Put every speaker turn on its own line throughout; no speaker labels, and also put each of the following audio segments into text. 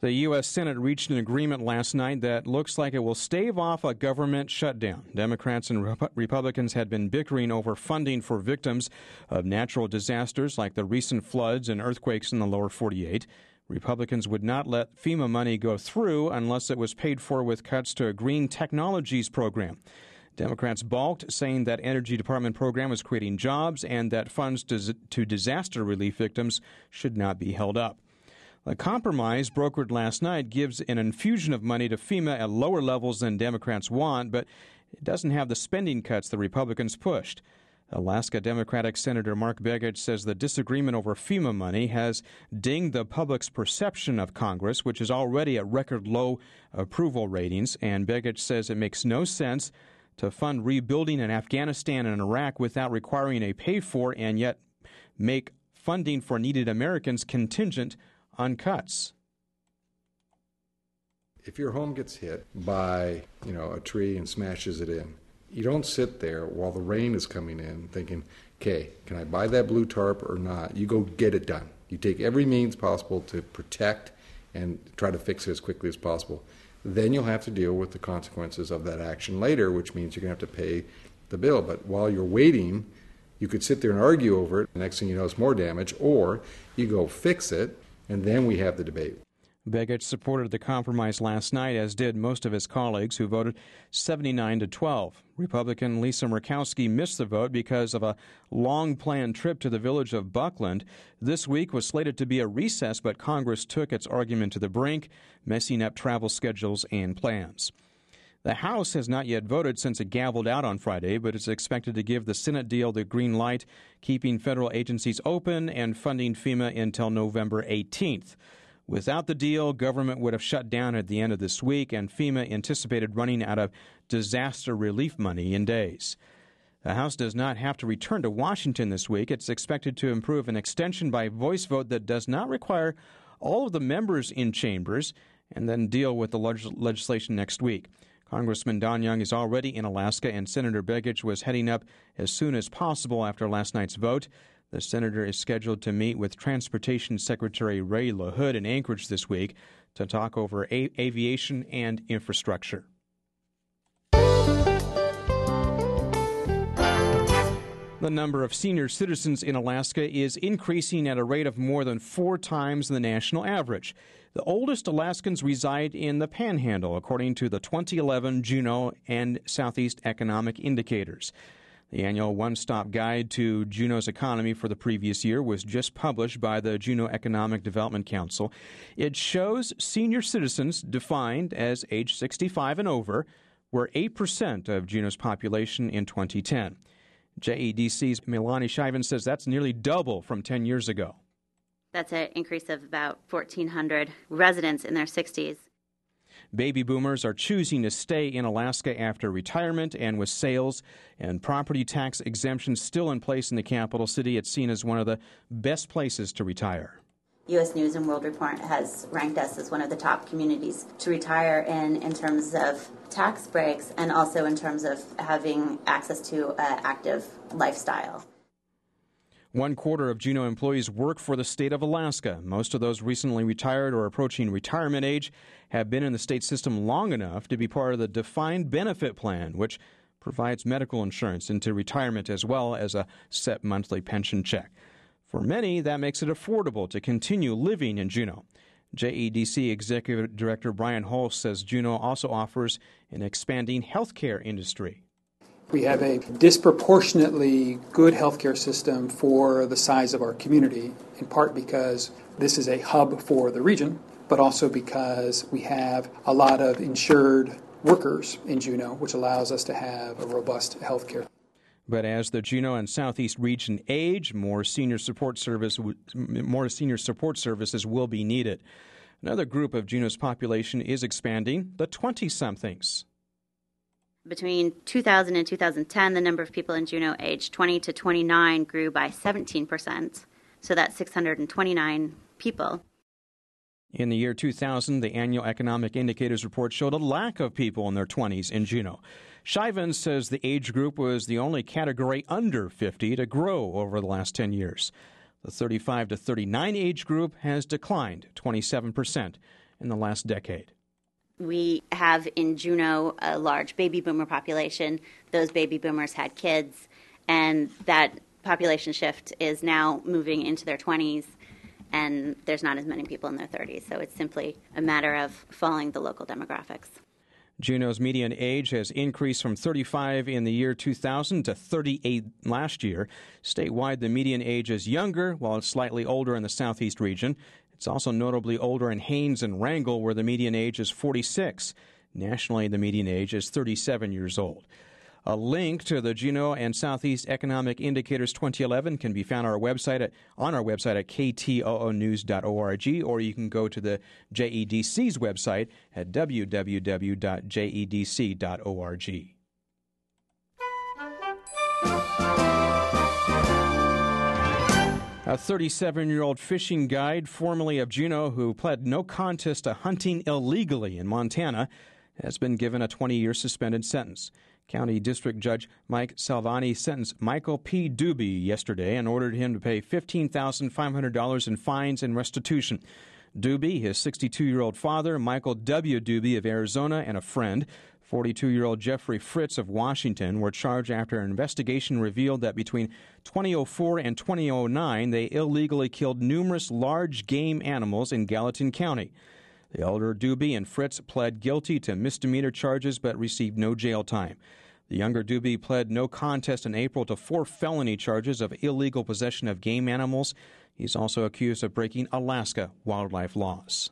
The U.S. Senate reached an agreement last night that looks like it will stave off a government shutdown. Democrats and Republicans had been bickering over funding for victims of natural disasters like the recent floods and earthquakes in the lower 48. Republicans would not let FEMA money go through unless it was paid for with cuts to a green technologies program. Democrats balked, saying that Energy Department program was creating jobs and that funds to disaster relief victims should not be held up. A compromise brokered last night gives an infusion of money to FEMA at lower levels than Democrats want, but it doesn't have the spending cuts the Republicans pushed. Alaska Democratic Senator Mark Begich says the disagreement over FEMA money has dinged the public's perception of Congress, which is already at record low approval ratings, and Begich says it makes no sense to fund rebuilding in Afghanistan and Iraq without requiring a pay-for and yet make funding for needed Americans contingent on cuts.
If your home gets hit by, a tree and smashes it in, you don't sit there while the rain is coming in thinking, okay, can I buy that blue tarp or not? You go get it done. You take every means possible to protect and try to fix it as quickly as possible. Then you'll have to deal with the consequences of that action later, which means you're going to have to pay the bill. But while you're waiting, you could sit there and argue over it. The next thing you know, it's more damage, or you go fix it, and then we have the debate.
Begich supported the compromise last night, as did most of his colleagues, who voted 79-12. Republican Lisa Murkowski missed the vote because of a long-planned trip to the village of Buckland. This week was slated to be a recess, but Congress took its argument to the brink, messing up travel schedules and plans. The House has not yet voted since it gavelled out on Friday, but it's expected to give the Senate deal the green light, keeping federal agencies open and funding FEMA until November 18th. Without the deal, government would have shut down at the end of this week, and FEMA anticipated running out of disaster relief money in days. The House does not have to return to Washington this week. It's expected to approve an extension by voice vote that does not require all of the members in chambers and then deal with the legislation next week. Congressman Don Young is already in Alaska, and Senator Begich was heading up as soon as possible after last night's vote. The senator is scheduled to meet with Transportation Secretary Ray LaHood in Anchorage this week to talk over aviation and infrastructure. The number of senior citizens in Alaska is increasing at a rate of more than 4 times the national average. The oldest Alaskans reside in the Panhandle, according to the 2011 Juneau and Southeast Economic Indicators. The annual one-stop guide to Juneau's economy for the previous year was just published by the Juneau Economic Development Council. It shows senior citizens, defined as age 65 and over, were 8% of Juneau's population in 2010. JEDC's Milani Shivan says that's nearly double from 10 years ago.
That's an increase of about 1,400 residents in their 60s.
Baby boomers are choosing to stay in Alaska after retirement, and with sales and property tax exemptions still in place in the capital city, it's seen as one of the best places to retire.
U.S. News and World Report has ranked us as one of the top communities to retire in terms of tax breaks and also in terms of having access to an active lifestyle.
1/4 of Juneau employees work for the state of Alaska. Most of those recently retired or approaching retirement age have been in the state system long enough to be part of the defined benefit plan, which provides medical insurance into retirement as well as a set monthly pension check. For many, that makes it affordable to continue living in Juneau. JEDC Executive Director Brian Holst says Juneau also offers an expanding health care industry.
We have a disproportionately good healthcare system for the size of our community, in part because this is a hub for the region, but also because we have a lot of insured workers in Juneau, which allows us to have a robust healthcare.
But as the Juneau and Southeast region age, more senior support services will be needed. Another group of Juneau's population is expanding, the 20-somethings.
Between 2000 and 2010, the number of people in Juneau aged 20 to 29 grew by 17%, so that's 629 people.
In the year 2000, the annual Economic Indicators report showed a lack of people in their 20s in Juneau. Shivan says the age group was the only category under 50 to grow over the last 10 years. The 35 to 39 age group has declined 27%, in the last decade.
We have in Juneau a large baby boomer population. Those baby boomers had kids, and that population shift is now moving into their 20s, and there's not as many people in their 30s. So it's simply a matter of following the local demographics.
Juneau's median age has increased from 35 in the year 2000 to 38 last year. Statewide, the median age is younger, while it's slightly older in the southeast region. It's also notably older in Haines and Wrangell, where the median age is 46. Nationally, the median age is 37 years old. A link to the Juneau and Southeast Economic Indicators 2011 can be found on our website at ktoonews.org, or you can go to the JEDC's website at www.jedc.org. A 37-year-old fishing guide, formerly of Juneau, who pled no contest to hunting illegally in Montana, has been given a 20-year suspended sentence. County District Judge Mike Salvani sentenced Michael P. Doobie yesterday and ordered him to pay $15,500 in fines and restitution. Doobie, his 62-year-old father, Michael W. Doobie of Arizona, and a friend, 42-year-old Jeffrey Fritz of Washington, were charged after an investigation revealed that between 2004 and 2009, they illegally killed numerous large game animals in Gallatin County. The elder Doobie and Fritz pled guilty to misdemeanor charges but received no jail time. The younger Doobie pled no contest in April to 4 felony charges of illegal possession of game animals. He's also accused of breaking Alaska wildlife laws.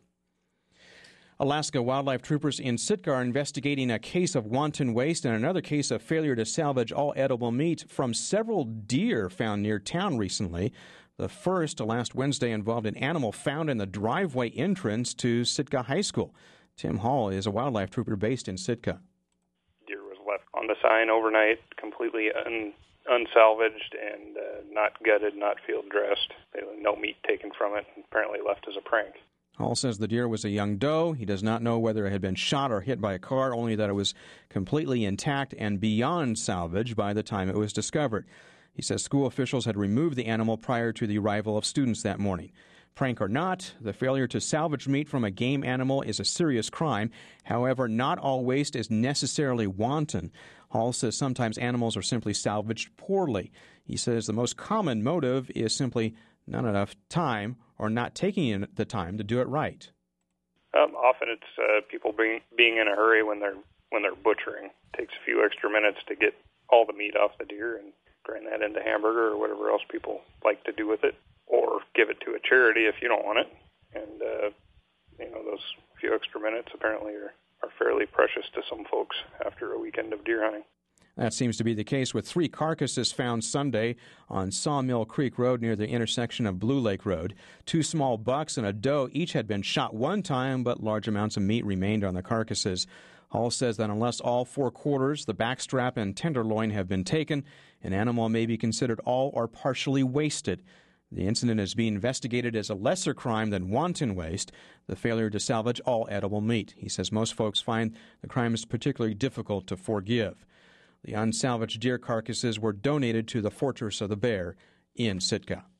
Alaska wildlife troopers in Sitka are investigating a case of wanton waste and another case of failure to salvage all edible meat from several deer found near town recently. The first, last Wednesday, involved an animal found in the driveway entrance to Sitka High School. Tim Hall is a wildlife trooper based in Sitka.
Deer was left on the sign overnight, completely unsalvaged and not gutted, not field dressed. No meat taken from it, apparently left as a prank.
Hall says the deer was a young doe. He does not know whether it had been shot or hit by a car, only that it was completely intact and beyond salvage by the time it was discovered. He says school officials had removed the animal prior to the arrival of students that morning. Prank or not, the failure to salvage meat from a game animal is a serious crime. However, not all waste is necessarily wanton. Hall says sometimes animals are simply salvaged poorly. He says the most common motive is simply not enough time or not taking the time to do it right.
Often it's people being in a hurry when they're butchering. It takes a few extra minutes to get all the meat off the deer and grind that into hamburger or whatever else people like to do with it, or give it to a charity if you don't want it. And, those few extra minutes apparently are fairly precious to some folks after a weekend of deer hunting.
That seems to be the case with 3 carcasses found Sunday on Sawmill Creek Road near the intersection of Blue Lake Road. 2 small bucks and a doe each had been shot one time, but large amounts of meat remained on the carcasses. Hall says that unless all 4 quarters, the backstrap, and tenderloin have been taken, an animal may be considered all or partially wasted. The incident is being investigated as a lesser crime than wanton waste, the failure to salvage all edible meat. He says most folks find the crime is particularly difficult to forgive. The unsalvaged deer carcasses were donated to the Fortress of the Bear in Sitka.